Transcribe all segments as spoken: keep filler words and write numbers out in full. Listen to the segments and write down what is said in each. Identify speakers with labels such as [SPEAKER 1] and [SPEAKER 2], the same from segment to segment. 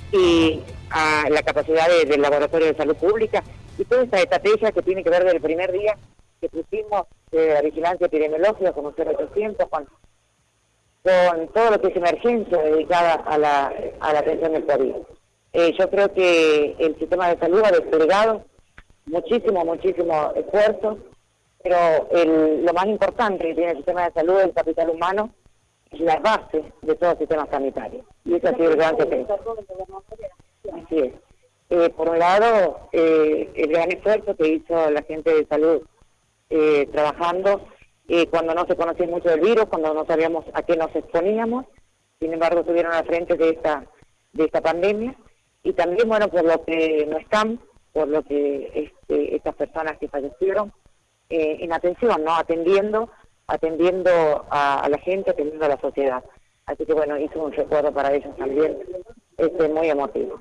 [SPEAKER 1] y a la capacidad de, del Laboratorio de Salud Pública y toda esta estrategia que tiene que ver desde el primer día que pusimos de la vigilancia epidemiológica con un cero ochocientos, con, con todo lo que es emergencia dedicada a la, a la atención del COVID. Eh, yo creo que el sistema de salud ha desplegado muchísimo, muchísimo esfuerzo, pero el, lo más importante que tiene el sistema de salud es el capital humano, es la base de todo el sistema sanitario. Y eso ha sido el gran secreto. Así es. Eh, por un lado, eh, el gran esfuerzo que hizo la gente de salud eh, trabajando eh, cuando no se conocía mucho del virus, cuando no sabíamos a qué nos exponíamos, sin embargo estuvieron al frente de esta, de esta pandemia, y también, bueno, por lo que no están, por lo que este, estas personas que fallecieron, eh, en atención, ¿no? Atendiendo, atendiendo a, a la gente, atendiendo a la sociedad. Así que, bueno, hizo un recuerdo para ellos también, este, muy emotivo.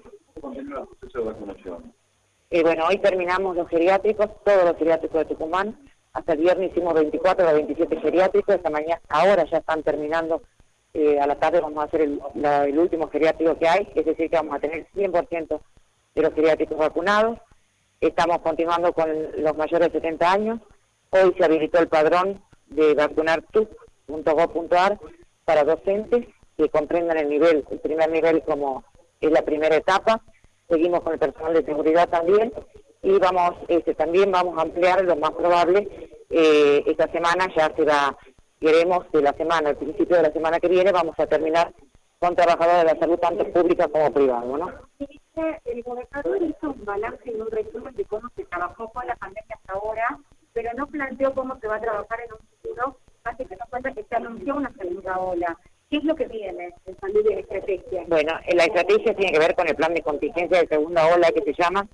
[SPEAKER 1] Eh, bueno, hoy terminamos los geriátricos, todos los geriátricos de Tucumán. Hasta el viernes hicimos veinticuatro o veintisiete geriátricos, esta mañana, ahora ya están terminando, eh, a la tarde vamos a hacer el, la, el último geriátrico que hay, es decir, que vamos a tener cien por ciento de los geriátricos vacunados. Estamos continuando con los mayores de setenta años. Hoy se habilitó el padrón de vacunartuc punto gob punto ar para docentes que comprendan el nivel, el primer nivel como es la primera etapa. Seguimos con el personal de seguridad también y vamos, este, también vamos a ampliar lo más probable. Eh, esta semana ya será, queremos de la semana, al principio de la semana que viene, vamos a terminar con trabajadores de la salud, tanto pública como privado, ¿no?
[SPEAKER 2] El gobernador hizo un balance y un resumen de cómo se trabajó con la pandemia hasta ahora, pero no planteó cómo se va a trabajar en un futuro, así que nos cuenta que se anunció una segunda ola. ¿Qué es lo que viene en salud de estrategia?
[SPEAKER 1] Bueno, la estrategia tiene que ver con el plan de contingencia de segunda ola que se llama,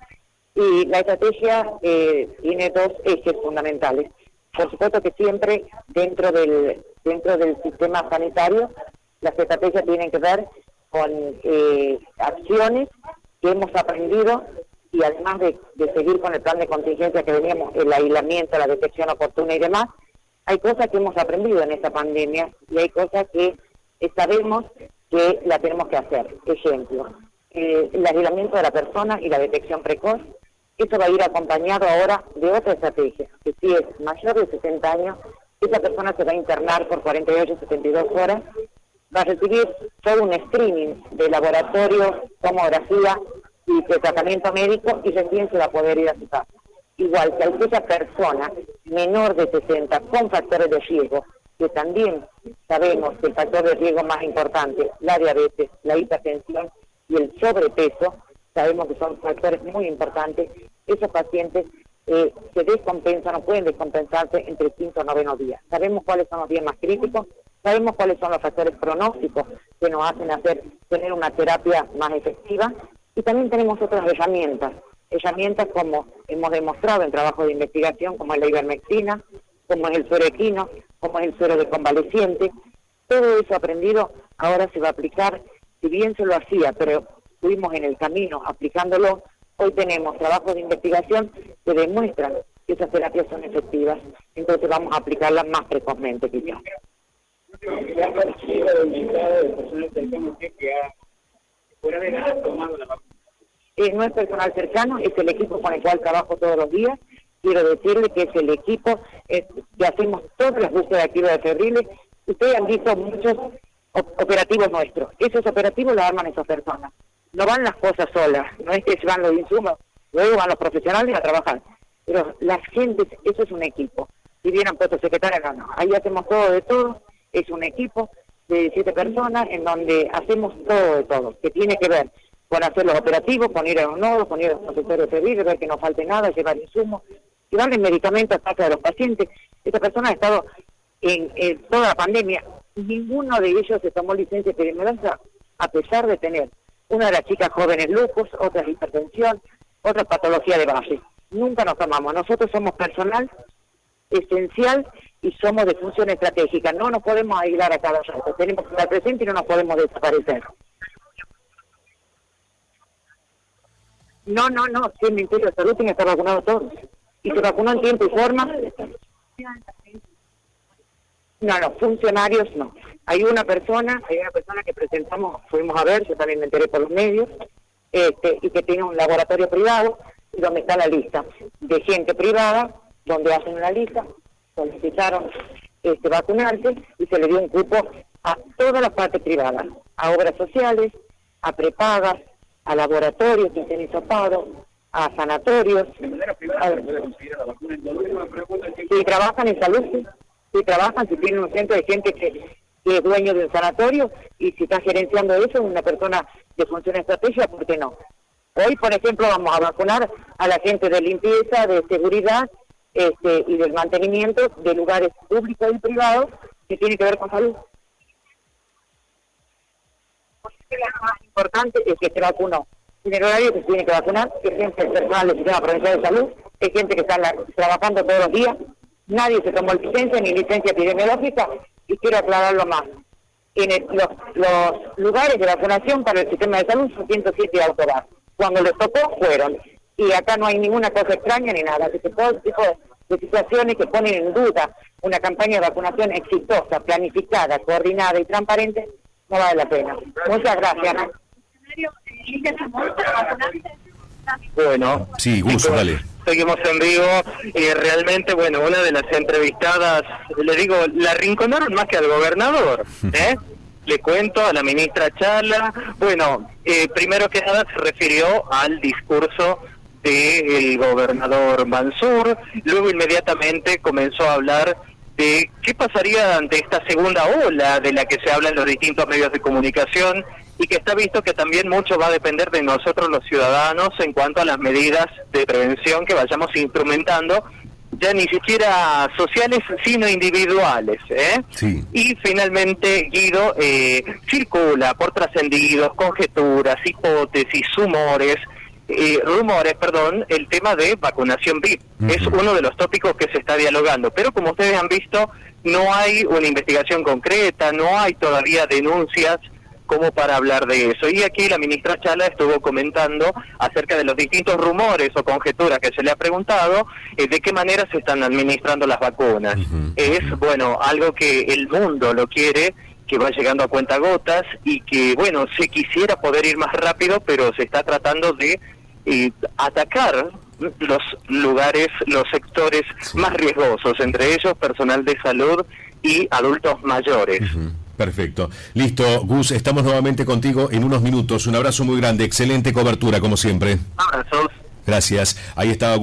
[SPEAKER 1] y la estrategia eh, tiene dos ejes fundamentales. Por supuesto que siempre dentro del dentro del sistema sanitario, las estrategias tienen que ver con eh, acciones que hemos aprendido y además de, de seguir con el plan de contingencia que veníamos, el aislamiento, la detección oportuna y demás, hay cosas que hemos aprendido en esta pandemia y hay cosas que sabemos que la tenemos que hacer. Ejemplo, eh, el aislamiento de la persona y la detección precoz. Eso va a ir acompañado ahora de otra estrategia, que si es mayor de sesenta años, esa persona se va a internar por cuarenta y ocho a setenta y dos horas, va a recibir todo un screening de laboratorio, tomografía y de tratamiento médico y recién se va a poder ir a su casa. Igual que aquella persona menor de sesenta con factores de riesgo, que también sabemos que el factor de riesgo más importante, la diabetes, la hipertensión y el sobrepeso, sabemos que son factores muy importantes. Esos pacientes eh, se descompensan o pueden descompensarse entre el quinto o noveno día. Sabemos cuáles son los días más críticos, sabemos cuáles son los factores pronósticos que nos hacen hacer tener una terapia más efectiva y también tenemos otras herramientas, herramientas como hemos demostrado en trabajo de investigación, como es la ivermectina, como es el suero equino, como es el suero de convaleciente. Todo eso aprendido ahora se va a aplicar, si bien se lo hacía, pero estuvimos en el camino aplicándolo. Hoy tenemos trabajos de investigación que demuestran que esas terapias son efectivas, entonces vamos a aplicarlas más precozmente quizás. Eh, no es personal cercano, es el equipo con el cual trabajo todos los días. Quiero decirle que es el equipo eh, que hacemos todas las búsquedas activas de febriles. Ustedes han visto muchos operativos nuestros. Esos operativos los arman esas personas. No van las cosas solas, no es que se van los insumos, luego van los profesionales a trabajar. Pero las gentes, eso es un equipo. Si bien han puesto secretaria, no, no. Ahí hacemos todo de todo, es un equipo de siete personas en donde hacemos todo de todo, que tiene que ver con hacer los operativos, con ir a los nodos, con ir a los consultorios de febril, ver que no falte nada, llevar insumos, llevarles medicamentos a casa de los pacientes. Esta persona ha estado en, en toda la pandemia, ninguno de ellos se tomó licencia epidemiológica a pesar de tener una de las chicas jóvenes lupus, otra hipertensión, otra patología de base. Nunca nos tomamos. Nosotros somos personal esencial y somos de función estratégica. No nos podemos aislar a cada rato. Tenemos que estar presentes y no nos podemos desaparecer. No, no, no. Si el Ministerio de Salud tiene que estar vacunado todos. Y se vacunó en tiempo y forma. No, no, funcionarios no. Hay una persona, hay una persona que presentamos, fuimos a ver, yo también me enteré por los medios, este, y que tiene un laboratorio privado, donde está la lista de gente privada, donde hacen una lista, solicitaron este, vacunarse y se le dio un cupo a todas las partes privadas, a obras sociales, a prepagas, a laboratorios que estén hisopados, a sanatorios. A, si trabajan en salud, sí. si trabajan, si tienen un centro de gente que, que es dueño de un sanatorio, y si está gerenciando eso, una persona de función estratégica, ¿por qué no? Hoy, por ejemplo, vamos a vacunar a la gente de limpieza, de seguridad este, y del mantenimiento de lugares públicos y privados que tiene que ver con salud. Lo más importante es que se vacunó. En el horario que se tiene que vacunar, que es gente personal del Sistema Provincial de Salud, es gente que está la, trabajando todos los días, nadie se tomó licencia ni licencia epidemiológica, y quiero aclararlo más. En el, los, los lugares de vacunación para el sistema de salud son ciento siete autobús. Cuando les tocó, fueron. Y acá no hay ninguna cosa extraña ni nada. Así que todo tipo de situaciones que ponen en duda una campaña de vacunación exitosa, planificada, coordinada y transparente, no vale la pena. Muchas gracias.
[SPEAKER 3] Bueno,
[SPEAKER 4] sí, Gus, dale.
[SPEAKER 3] Seguimos en vivo y realmente, bueno, una de las entrevistadas, le digo, la arrinconaron más que al gobernador, ¿eh? Le cuento a la ministra Chala, bueno, eh, primero que nada se refirió al discurso del gobernador Mansur, luego inmediatamente comenzó a hablar de qué pasaría ante esta segunda ola de la que se habla en los distintos medios de comunicación y que está visto que también mucho va a depender de nosotros los ciudadanos en cuanto a las medidas de prevención que vayamos instrumentando, ya ni siquiera sociales, sino individuales, ¿eh?
[SPEAKER 4] Sí.
[SPEAKER 3] Y finalmente Guido eh, circula por trascendidos, conjeturas, hipótesis, rumores, eh, rumores, perdón, el tema de vacunación V I P. Uh-huh. Es uno de los tópicos que se está dialogando, pero como ustedes han visto, no hay una investigación concreta, no hay todavía denuncias como para hablar de eso. Y aquí la ministra Chala estuvo comentando acerca de los distintos rumores o conjeturas que se le ha preguntado, eh, de qué manera se están administrando las vacunas. Uh-huh. Es, bueno, algo que el mundo lo quiere, que va llegando a cuentagotas y que, bueno, se quisiera poder ir más rápido, pero se está tratando de eh, atacar los lugares, los sectores sí. más riesgosos, entre ellos personal de salud y adultos mayores.
[SPEAKER 4] Uh-huh. Perfecto. Listo, Gus, estamos nuevamente contigo en unos minutos. Un abrazo muy grande, excelente cobertura como siempre.
[SPEAKER 3] Abrazos.
[SPEAKER 4] Gracias. Ahí estaba